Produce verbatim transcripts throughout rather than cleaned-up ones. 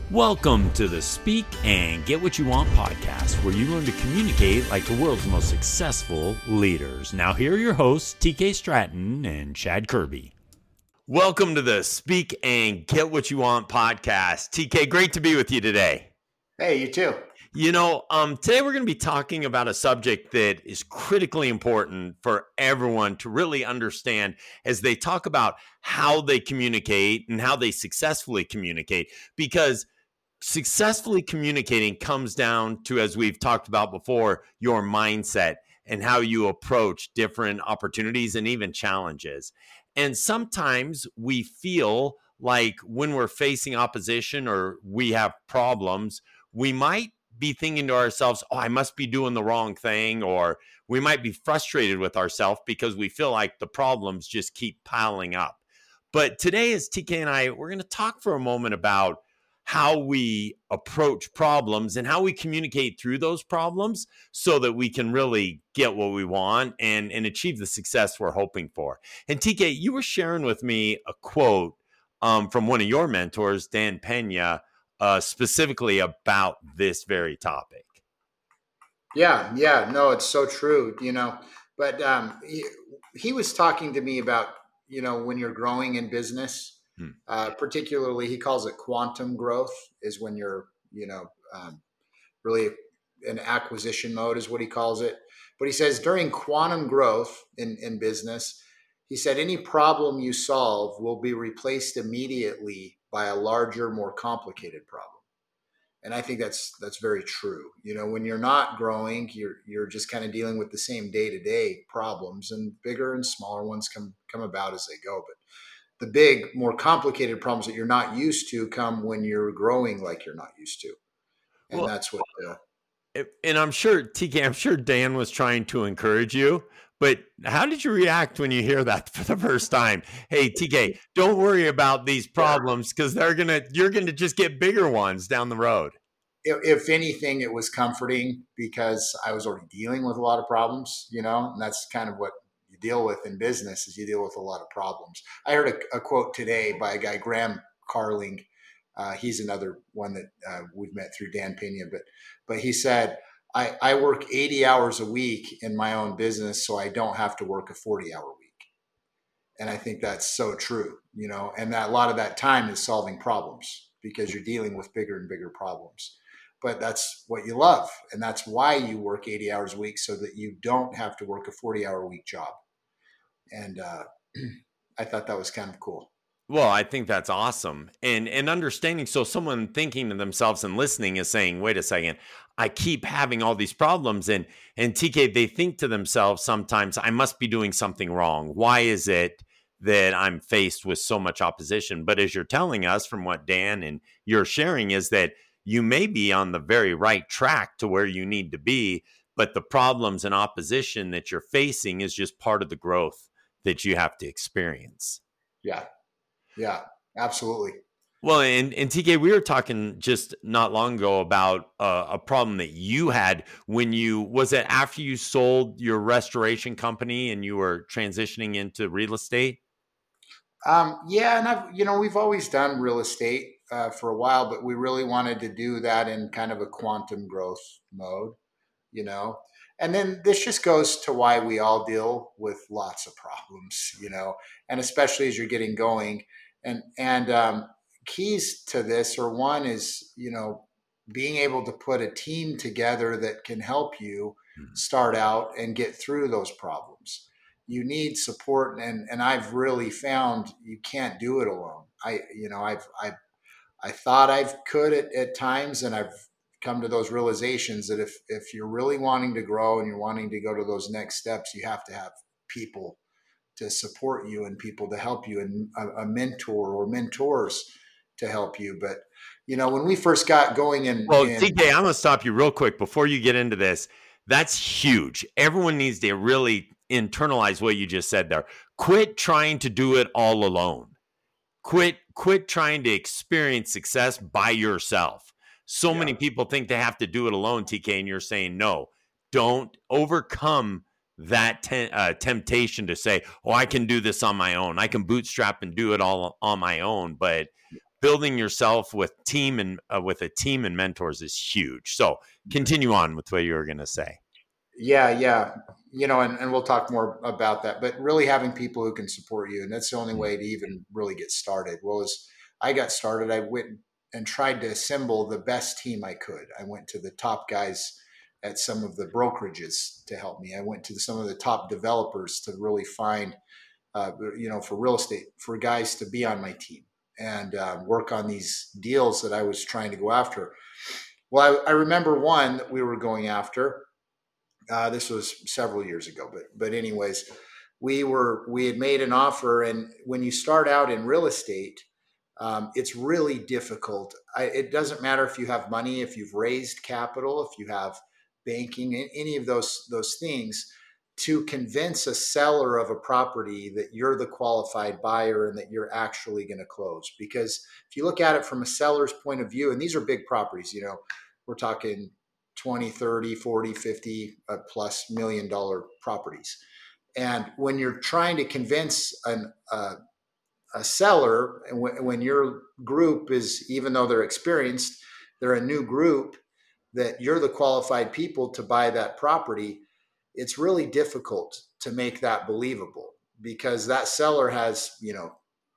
Welcome to the Speak and Get What You Want podcast, where you learn to communicate like the world's most successful leaders. Now, here are your hosts, T K Stratton and Chad Kirby. Welcome to the Speak and Get What You Want podcast. T K, great to be with you today. Hey, you too. You know, um, today we're going to be talking about a subject that is critically important for everyone to really understand as they talk about how they communicate and how they successfully communicate, because successfully communicating comes down to, as we've talked about before, your mindset and how you approach different opportunities and even challenges. And sometimes we feel like when we're facing opposition or we have problems, we might be thinking to ourselves, oh, I must be doing the wrong thing, or we might be frustrated with ourselves because we feel like the problems just keep piling up. But today, as T K and I, we're going to talk for a moment about how we approach problems and how we communicate through those problems so that we can really get what we want and, and achieve the success we're hoping for. And T K, you were sharing with me a quote um, from one of your mentors, Dan Pena, uh, specifically about this very topic. Yeah, yeah, no, it's so true, you know, but um, he, he was talking to me about, you know, when you're growing in business, Hmm. Uh, particularly, he calls it quantum growth, is when you're, you know, um, really in acquisition mode is what he calls it. But he says during quantum growth in, in business, he said any problem you solve will be replaced immediately by a larger, more complicated problem. And I think that's that's very true. You know, when you're not growing, you're you're just kind of dealing with the same day-to-day problems, and bigger and smaller ones come come about as they go. But the big, more complicated problems that you're not used to come when you're growing like you're not used to. And well, that's what. Uh, and I'm sure, T K, I'm sure Dan was trying to encourage you, but how did you react when you hear that for the first time? Hey, T K, don't worry about these problems because they're going to, you're going to just get bigger ones down the road. If anything, it was comforting because I was already dealing with a lot of problems, you know, and that's kind of what you deal with in business is you deal with a lot of problems. I heard a, a quote today by a guy, Graham Carling. Uh, he's another one that uh, we've met through Dan Pena, but but he said, I, I work eighty hours a week in my own business, so I don't have to work a forty hour week. And I think that's so true, you know, and that a lot of that time is solving problems because you're dealing with bigger and bigger problems. But that's what you love. And that's why you work eighty hours a week, so that you don't have to work a forty hour week job. And uh, I thought that was kind of cool. Well, I think that's awesome. And and understanding, so someone thinking to themselves and listening is saying, wait a second, I keep having all these problems. And, and T K, they think to themselves sometimes, I must be doing something wrong. Why is it that I'm faced with so much opposition? But as you're telling us from what Dan and you're sharing is that you may be on the very right track to where you need to be, but the problems and opposition that you're facing is just part of the growth that you have to experience. Yeah. Yeah, absolutely. Well, and, and T K, we were talking just not long ago about uh, a problem that you had when you, was it after you sold your restoration company and you were transitioning into real estate? Um, yeah, and I've, you know, we've always done real estate uh, for a while, but we really wanted to do that in kind of a quantum growth mode, you know. And then this just goes to why we all deal with lots of problems, you know, and especially as you're getting going. And and um, keys to this, or one is, you know, being able to put a team together that can help you start out and get through those problems. You need support, and and I've really found you can't do it alone. I you know I've I I thought I could at, at times, and I've come to those realizations that if if you're really wanting to grow and you're wanting to go to those next steps, you have to have people to support you and people to help you, and a, a mentor or mentors to help you. But you know, when we first got going in, well, in T K, I'm gonna stop you real quick before you get into this. That's huge. Everyone needs to really internalize what you just said there. Quit trying to do it all alone. Quit, quit trying to experience success by yourself. So yeah. many people think they have to do it alone, T K, and you're saying no. Don't overcome that te- uh, temptation to say, oh, I can do this on my own. I can bootstrap and do it all on my own. But building yourself with team and uh, with a team and mentors is huge. So continue on with what you were going to say. Yeah, yeah. You know, and, and we'll talk more about that, but really having people who can support you. And that's the only way to even really get started. Well, as I got started, I went and tried to assemble the best team I could. I went to the top guys at some of the brokerages to help me. I went to some of the top developers to really find, uh, you know, for real estate, for guys to be on my team and uh, work on these deals that I was trying to go after. Well, I, I remember one that we were going after. Uh, this was several years ago, but but anyways, we were we had made an offer, and when you start out in real estate, um, it's really difficult. I, it doesn't matter if you have money, if you've raised capital, if you have banking, any of those those things, to convince a seller of a property that you're the qualified buyer and that you're actually going to close. Because if you look at it from a seller's point of view, and these are big properties, you know, we're talking twenty, thirty, forty, fifty uh, plus million dollar properties. And when you're trying to convince an, uh, a seller, and w- when your group is, even though they're experienced, they're a new group, that you're the qualified people to buy that property, it's really difficult to make that believable because that seller has, you know,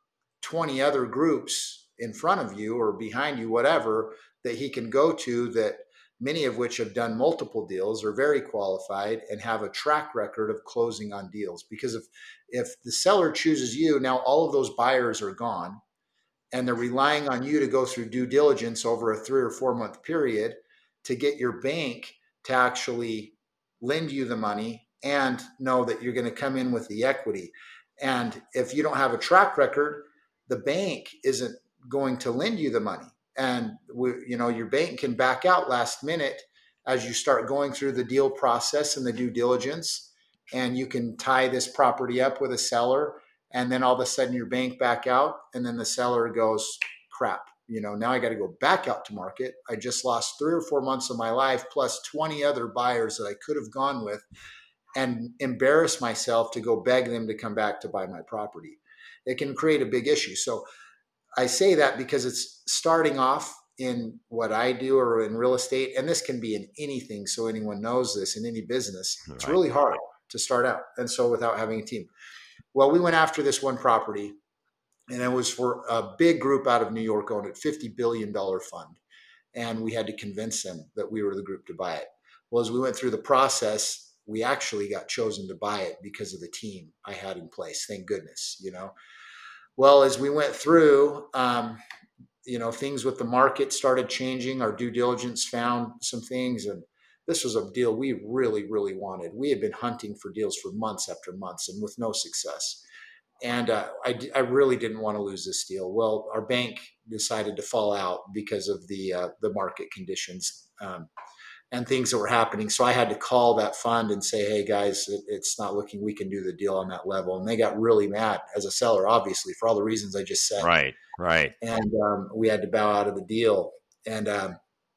twenty other groups in front of you or behind you, whatever, that he can go to, that many of which have done multiple deals, are very qualified and have a track record of closing on deals. Because if if the seller chooses you, now all of those buyers are gone and they're relying on you to go through due diligence over a three or four month period to get your bank to actually lend you the money and know that you're going to come in with the equity. And if you don't have a track record, the bank isn't going to lend you the money. And we, you know, your bank can back out last minute as you start going through the deal process and the due diligence, and you can tie this property up with a seller, and then all of a sudden your bank back out, and then the seller goes, crap, you know, now I got to go back out to market. I just lost three or four months of my life plus twenty other buyers that I could have gone with, and embarrass myself to go beg them to come back to buy my property. It can create a big issue. So I say that because it's starting off in what I do or in real estate, and this can be in anything. So anyone knows this, in any business, it's Right. really hard to start out. And so without having a team. Well, we went after this one property, and it was for a big group out of New York owned it, fifty billion dollars fund. And we had to convince them that we were the group to buy it. Well, as we went through the process, we actually got chosen to buy it because of the team I had in place. Thank goodness, you know. Well, as we went through, um, you know, things with the market started changing. Our due diligence found some things, and this was a deal we really, really wanted. We had been hunting for deals for months after months and with no success. And uh, I, I really didn't want to lose this deal. Well, our bank decided to fall out because of the uh, the market conditions um, and things that were happening. So I had to call that fund and say, "Hey guys, it, it's not looking we can do the deal on that level." And they got really mad as a seller, obviously, for all the reasons I just said. Right. Right. And um, we had to bow out of the deal. And um,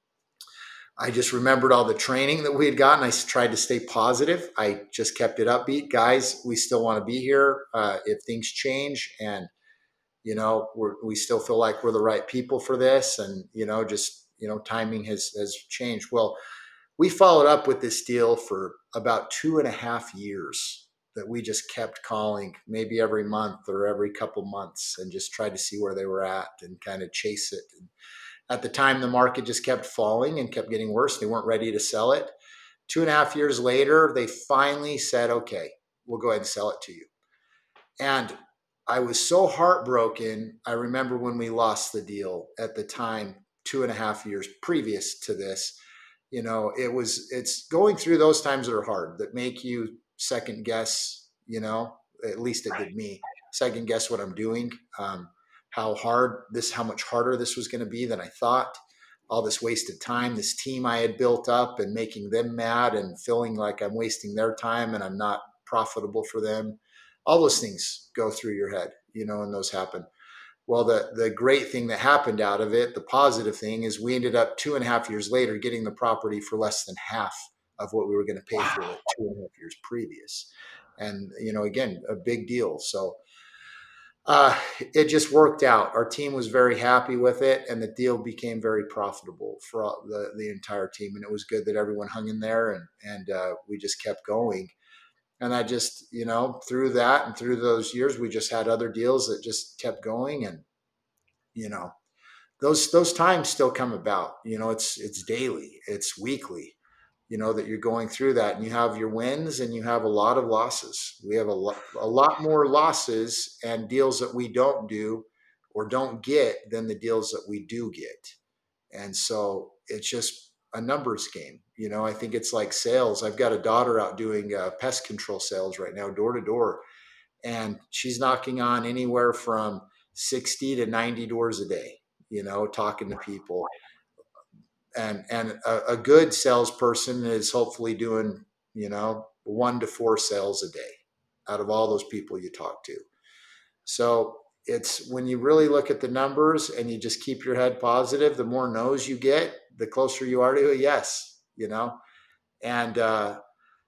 I just remembered all the training that we had gotten. I tried to stay positive. I just kept it upbeat. Guys, we still want to be here. Uh, if things change, and, you know, we're, we still feel like we're the right people for this. And, you know, just, you know, timing has, has changed. Well, we followed up with this deal for about two and a half years that we just kept calling, maybe every month or every couple months, and just tried to see where they were at and kind of chase it. And at the time, the market just kept falling and kept getting worse. They weren't ready to sell it. Two and a half years later, they finally said, okay, we'll go ahead and sell it to you. And I was so heartbroken. I remember when we lost the deal at the time, two and a half years previous to this. You know, it was, it's going through those times that are hard, that make you second guess, you know, at least it did me, second guess what I'm doing. Um, how hard this, how much harder this was going to be than I thought. All this wasted time, this team I had built up, and making them mad and feeling like I'm wasting their time and I'm not profitable for them. All those things go through your head, you know, and those happen. Well, the, the great thing that happened out of it, the positive thing, is we ended up two and a half years later getting the property for less than half of what we were going to pay for it two and a half years previous. And, you know, again, a big deal. So Uh, it just worked out. Our team was very happy with it, and the deal became very profitable for all, the the entire team. And it was good that everyone hung in there, and and uh, we just kept going. And I just, you know, through that and through those years, we just had other deals that just kept going, and you know, those those times still come about. You know, it's it's daily, it's weekly. You know that you're going through that, and you have your wins, and you have a lot of losses. We have a lot a lot more losses and deals that we don't do or don't get than the deals that we do get. And so it's just a numbers game. You know, I think it's like sales. I've got a daughter out doing uh, pest control sales right now, door to door, and she's knocking on anywhere from sixty to ninety doors a day, you know, talking to people. And and a, a good salesperson is hopefully doing, you know, one to four sales a day out of all those people you talk to. So it's when you really look at the numbers and you just keep your head positive, the more no's you get, the closer you are to a yes, you know. And uh,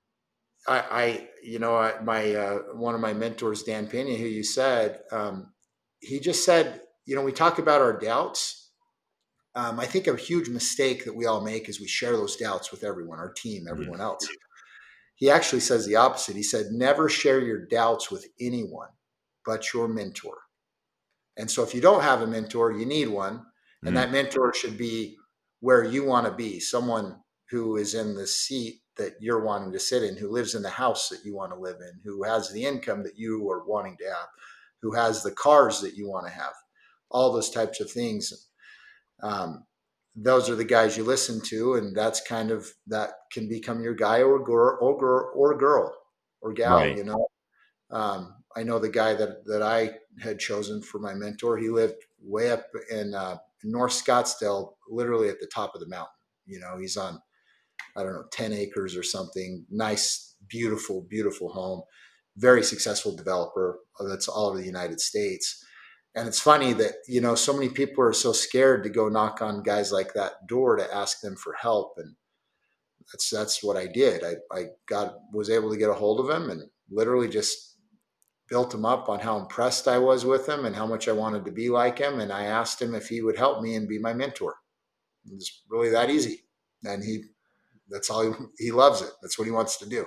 I, I, you know, I, my uh, one of my mentors, Dan Pena, who you said, um, he just said, you know, we talk about our doubts. Um, I think a huge mistake that we all make is we share those doubts with everyone, our team, everyone else. He actually says the opposite. He said, never share your doubts with anyone but your mentor. And so if you don't have a mentor, you need one. And Mm. that mentor should be where you want to be, someone who is in the seat that you're wanting to sit in, who lives in the house that you want to live in, who has the income that you are wanting to have, who has the cars that you want to have, all those types of things. Um, those are the guys you listen to, and that's kind of that can become your guy or girl or girl or girl or gal. Right. You know, um, I know the guy that that I had chosen for my mentor. He lived way up in uh, North Scottsdale, literally at the top of the mountain. You know, he's on I don't know ten acres or something. Nice, beautiful, beautiful home. Very successful developer that's all over the United States. And it's funny that, you know, so many people are so scared to go knock on guys like that door to ask them for help. And that's, that's what I did. I, I got, was able to get a hold of him and literally just built him up on how impressed I was with him and how much I wanted to be like him. And I asked him if he would help me and be my mentor. It was really that easy. And he, that's all he, he loves it. That's what he wants to do.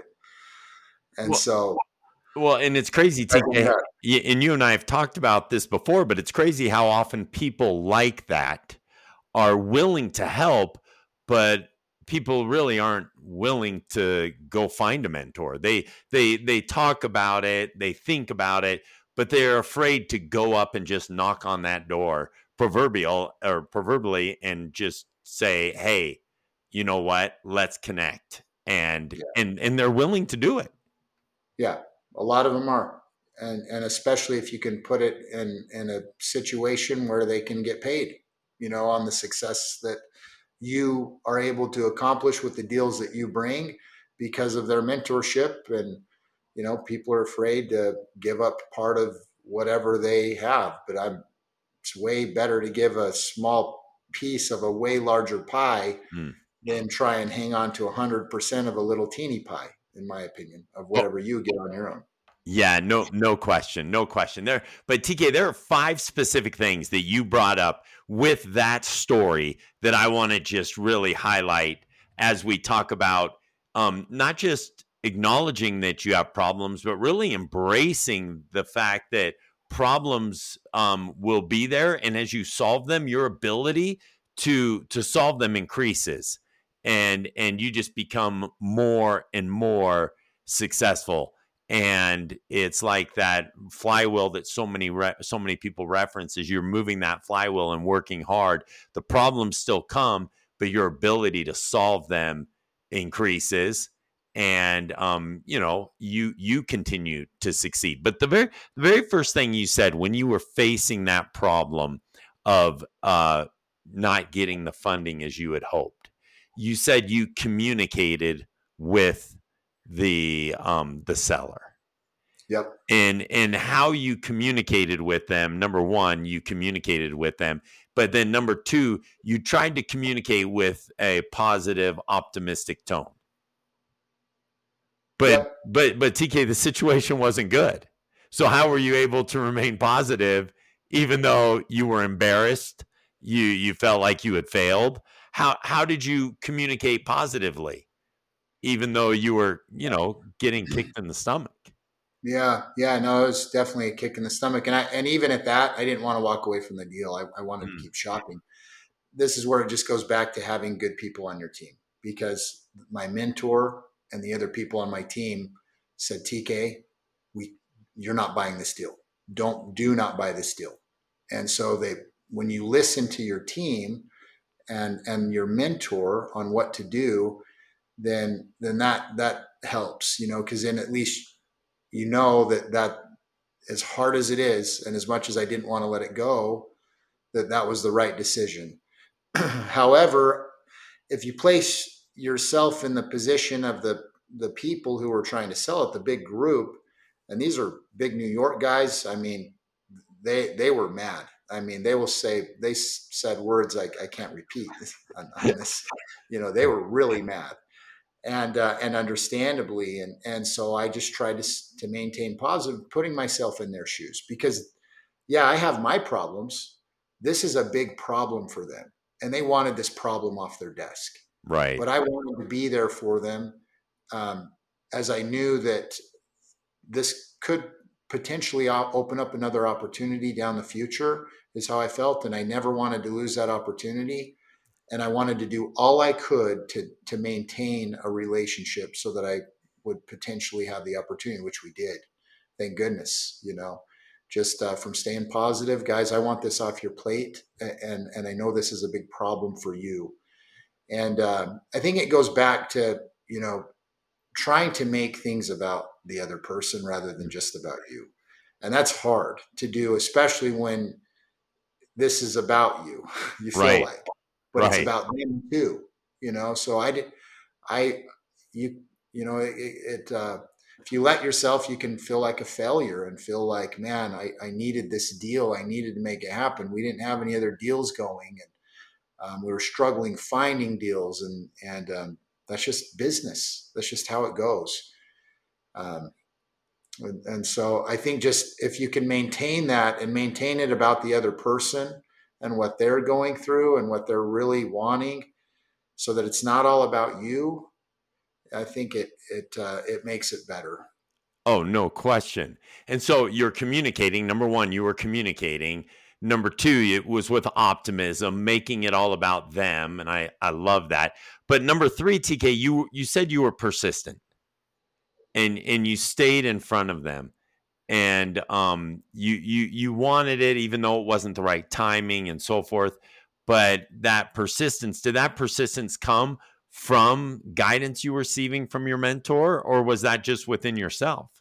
And Well, so, well, and it's crazy, T K, and you and I have talked about this before, but it's crazy how often people like that are willing to help, but people really aren't willing to go find a mentor. They they they talk about it, they think about it, but they're afraid to go up and just knock on that door, proverbial or proverbially, and just say, "Hey, you know what? Let's connect." And yeah. and and they're willing to do it. Yeah, a lot of them are. And and especially if you can put it in in a situation where they can get paid, you know, on the success that you are able to accomplish with the deals that you bring because of their mentorship. And you know, people are afraid to give up part of whatever they have, but I'm it's way better to give a small piece of a way larger pie Hmm. than try and hang on to one hundred percent of a little teeny pie, in my opinion, of Oh, whatever you get on your own. yeah, no, no question, no question. There, but T K, there are five specific things that you brought up with that story that I want to just really highlight as we talk about um, not just acknowledging that you have problems, but really embracing the fact that problems um, will be there, and as you solve them, your ability to to solve them increases, and and you just become more and more successful. And it's like that flywheel that so many re- so many people reference. Is you're moving that flywheel and working hard, the problems still come, but your ability to solve them increases, and um, you know, you you continue to succeed. But the very the very first thing you said when you were facing that problem of uh, not getting the funding as you had hoped, you said you communicated with the um the seller. Yep. And and how you communicated with them. Number one, you communicated with them, but then number two, you tried to communicate with a positive, optimistic tone. But Yep. but but T K, the situation wasn't good. So how were you able to remain positive even though you were embarrassed? You you felt like you had failed. How how did you communicate positively even though you were, you know, getting kicked in the stomach? Yeah, yeah, no, it was definitely a kick in the stomach. And I, and even at that, I didn't want to walk away from the deal. I, I wanted to Mm, keep shopping. This is where it just goes back to having good people on your team, because my mentor and the other people on my team said, T K, we, you're not buying this deal. Don't, do not buy this deal. And so they, when you listen to your team and, and your mentor on what to do, then, then that, that helps, you know, cause then at least you know that that as hard as it is, and as much as I didn't want to let it go, that that was the right decision. However, if you place yourself in the position of the the people who are trying to sell it, the big group, and these are big New York guys, I mean, they they were mad. I mean, they will say they said words like I can't repeat on, on this. You know, they were really mad, and uh, and understandably, and and so I just tried to to maintain positive, putting myself in their shoes, because yeah, I have my problems. This is a big problem for them, and they wanted this problem off their desk. right. But I wanted to be there for them, um, as I knew that this could potentially open up another opportunity down the future. Is how I felt, and I never wanted to lose that opportunity. And I wanted to do all I could to to maintain a relationship so that I would potentially have the opportunity, which we did. Thank goodness, you know, just uh, from staying positive, guys. I want this off your plate, and and I know this is a big problem for you. And um, I think it goes back to, you know, trying to make things about the other person rather than just about you, and that's hard to do, especially when this is about you. You feel Right. like, but it's Right. about them too, you know. So I did, I, you, you know, it, it uh, if you let yourself, you can feel like a failure and feel like, man, I, I needed this deal. I needed to make it happen. We didn't have any other deals going, and um, we were struggling finding deals, and and um, that's just business. That's just how it goes. Um, and, and so I think just if you can maintain that and maintain it about the other person and what they're going through and what they're really wanting, so that it's not all about you, I think it it uh, it makes it better. Oh, no question. And so you're communicating. Number one, you were communicating. Number two, it was with optimism, making it all about them. And I, I love that. But number three, T K, you you said you were persistent and and you stayed in front of them. And um you you you wanted it even though it wasn't the right timing and so forth. But that persistence, did that persistence come from guidance you were receiving from your mentor, or was that just within yourself?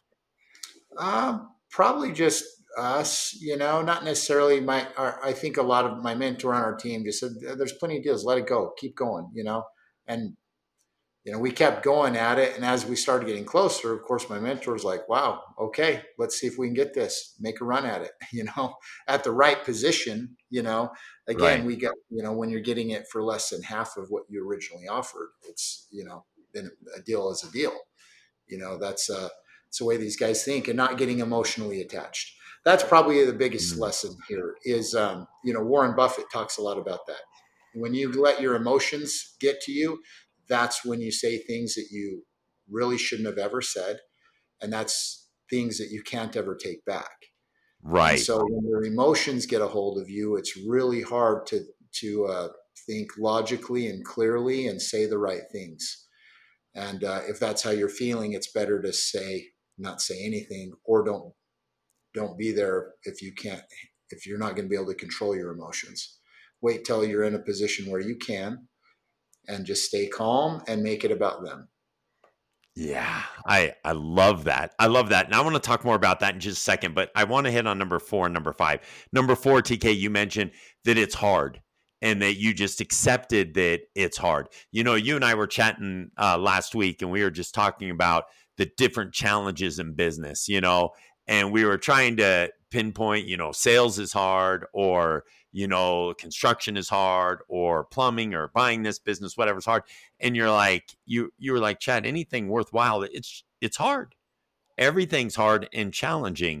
Um, probably just us, you know, not necessarily my. Our, I think a lot of my mentor on our team just said, "There's plenty of deals. Let it go. Keep going," you know, and you know, we kept going at it. And as we started getting closer, of course, my mentor was like, wow, okay, let's see if we can get this, make a run at it, you know, at the right position, you know, again, Right. we got, you know, when you're getting it for less than half of what you originally offered, it's, you know, then a deal is a deal, you know, that's, uh, it's the way these guys think, and not getting emotionally attached. That's probably the biggest Mm. lesson here is, um, you know, Warren Buffett talks a lot about that. When you let your emotions get to you, that's when you say things that you really shouldn't have ever said. And that's things that you can't ever take back. And Right. so when your emotions get a hold of you, it's really hard to, to uh, think logically and clearly and say the right things. And uh, if that's how you're feeling, it's better to say, not say anything, or don't, don't be there if you can't, if you're not going to be able to control your emotions. Wait till you're in a position where you can, and just stay calm and make it about them. Yeah, I I love that. I love that. And I want to talk more about that in just a second, but I want to hit on number four and number five. Number four, T K, you mentioned that it's hard and that you just accepted that it's hard. You know, you and I were chatting uh, last week and we were just talking about the different challenges in business, you know, and we were trying to pinpoint, you know, sales is hard, or, you know, construction is hard, or plumbing, or buying this business, whatever's hard. And you're like, you you were like, Chad, anything worthwhile, it's it's hard. Everything's hard and challenging.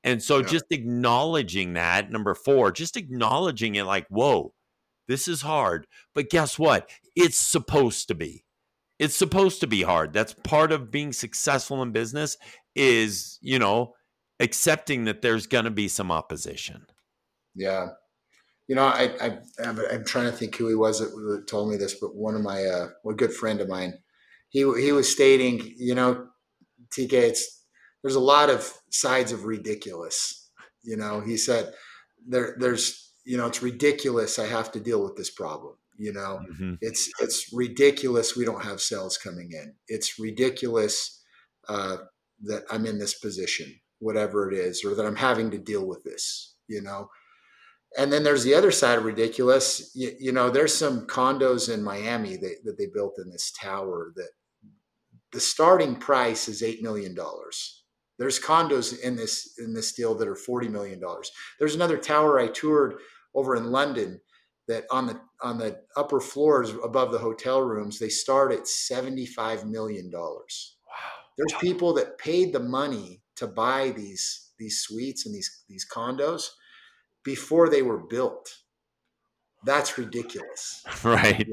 And so Yeah. just acknowledging that, number four, just acknowledging it like, whoa, this is hard. But guess what? It's supposed to be. It's supposed to be hard. That's part of being successful in business is, you know, accepting that there's going to be some opposition. Yeah. You know, I, I, I'm, I'm trying to think who he was that, that told me this, but one of my, uh, a good friend of mine, he, he was stating, you know, T K, it's, there's a lot of sides of ridiculous. You know, he said there, there's, you know, it's ridiculous. I have to deal with this problem. You know, Mm-hmm. it's, it's ridiculous. We don't have sales coming in. It's ridiculous uh, that I'm in this position, whatever it is, or that I'm having to deal with this, you know? And then there's the other side of ridiculous. You, you know, there's some condos in Miami that, that they built in this tower that the starting price is eight million dollars. There's condos in this in this deal that are forty million dollars. There's another tower I toured over in London that on the on the upper floors above the hotel rooms, they start at seventy-five million dollars. Wow. There's people that paid the money to buy these these suites and these these condos before they were built. That's ridiculous. Right.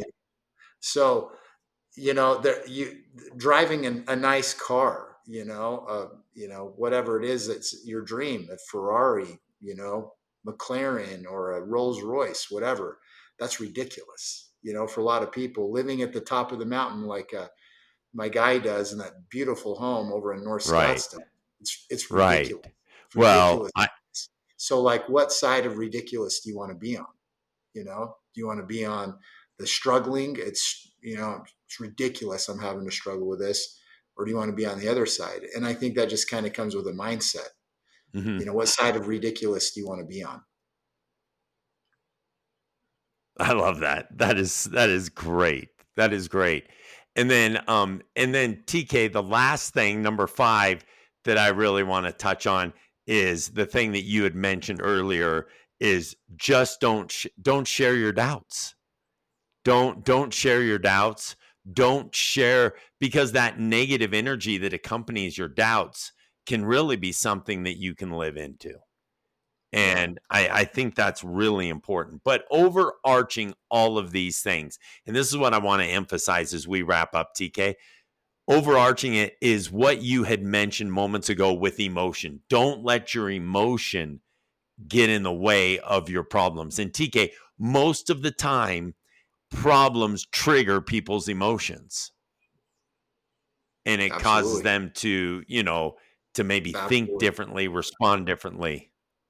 So, you know, there you driving an, a nice car, you know, uh, you know, whatever it is that's your dream, a Ferrari, you know, McLaren or a Rolls Royce, whatever. That's ridiculous, you know, for a lot of people living at the top of the mountain like uh, my guy does in that beautiful home over in North Right. Scottsdale. It's it's Right. ridiculous. It's Well, ridiculous. I, So, like, what side of ridiculous do you want to be on? You know, do you want to be on the struggling? It's, you know, it's ridiculous. I'm having to struggle with this. Or do you want to be on the other side? And I think that just kind of comes with a mindset. mm-hmm. You know, what side of ridiculous do you want to be on? I love that. That is that is great. That is great. And then um and then T K, the last thing, number five, that I really want to touch on is the thing that you had mentioned earlier is just don't sh- don't share your doubts. Don't don't share your doubts. Don't share because that negative energy that accompanies your doubts can really be something that you can live into. And I, I think that's really important. But overarching all of these things, and this is what I want to emphasize as we wrap up, T K, overarching it is what you had mentioned moments ago with emotion. Don't let your emotion get in the way of your problems. And T K, most of the time, problems trigger people's emotions. And it Absolutely. causes them to, you know, to maybe Absolutely. think differently, respond differently.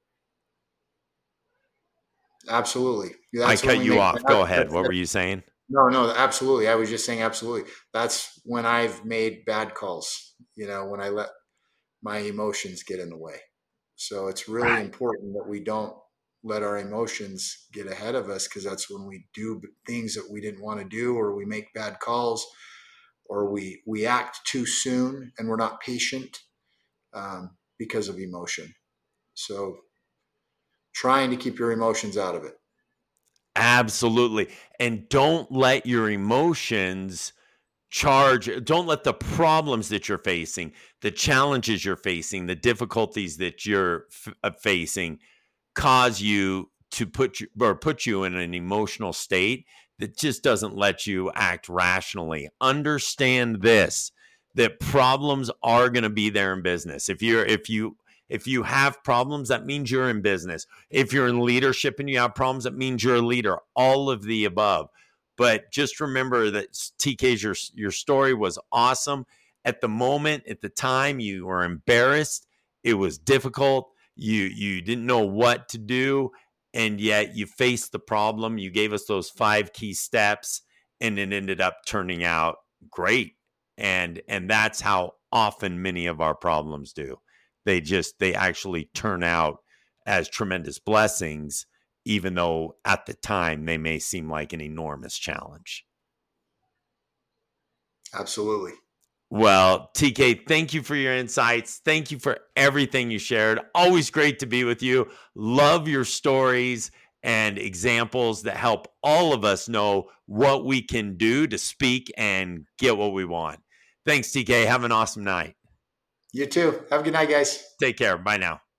Absolutely. I That's cut when you we make off. bad- Go ahead. that's- What were you saying? No, no, absolutely. I was just saying absolutely. That's when I've made bad calls, you know, when I let my emotions get in the way. So it's really Right. important that we don't let our emotions get ahead of us, because that's when we do things that we didn't want to do, or we make bad calls, or we we act too soon and we're not patient um, because of emotion. So trying to keep your emotions out of it. Absolutely. And don't let your emotions charge, don't let the problems that you're facing, the challenges you're facing, the difficulties that you're f- uh, facing cause you to put you or put you in an emotional state that just doesn't let you act rationally. Understand this, that problems are going to be there in business. If you're if you if you have problems, that means you're in business. If you're in leadership and you have problems, that means you're a leader. All of the above. But just remember that T K's your your story was awesome. At the moment, at the time, you were embarrassed. It was difficult. You you didn't know what to do, and yet you faced the problem. You gave us those five key steps, and it ended up turning out great. And and that's how often many of our problems do. They just they actually turn out as tremendous blessings, even though at the time they may seem like an enormous challenge. Absolutely. Well, T K, thank you for your insights. Thank you for everything you shared. Always great to be with you. Love your stories and examples that help all of us know what we can do to speak and get what we want. Thanks, T K. Have an awesome night. You too. Have a good night, guys. Take care. Bye now.